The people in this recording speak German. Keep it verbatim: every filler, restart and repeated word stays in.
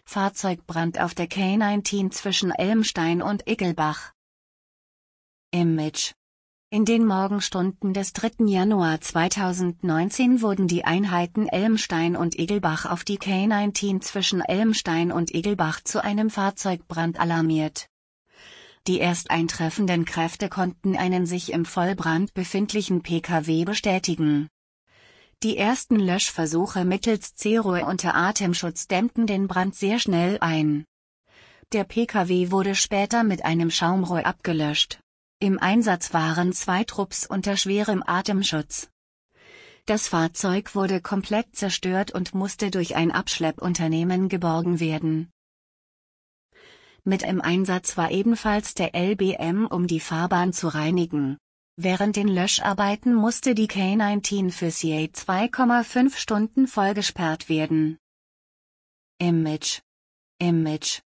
Fahrzeugbrand auf der K neunzehn zwischen Elmstein und Iggelbach. Image. In den Morgenstunden des dritten Januar zweitausendneunzehn wurden die Einheiten Elmstein und Iggelbach auf die K neunzehn zwischen Elmstein und Iggelbach zu einem Fahrzeugbrand alarmiert. Die erst eintreffenden Kräfte konnten einen sich im Vollbrand befindlichen P K W bestätigen. Die ersten Löschversuche mittels C-Rohr unter Atemschutz dämmten den Brand sehr schnell ein. Der P K W wurde später mit einem Schaumrohr abgelöscht. Im Einsatz waren zwei Trupps unter schwerem Atemschutz. Das Fahrzeug wurde komplett zerstört und musste durch ein Abschleppunternehmen geborgen werden. Mit im Einsatz war ebenfalls der L B M, um die Fahrbahn zu reinigen. Während den Löscharbeiten musste die K neunzehn für ca. zwei Komma fünf Stunden vollgesperrt werden. Image. Image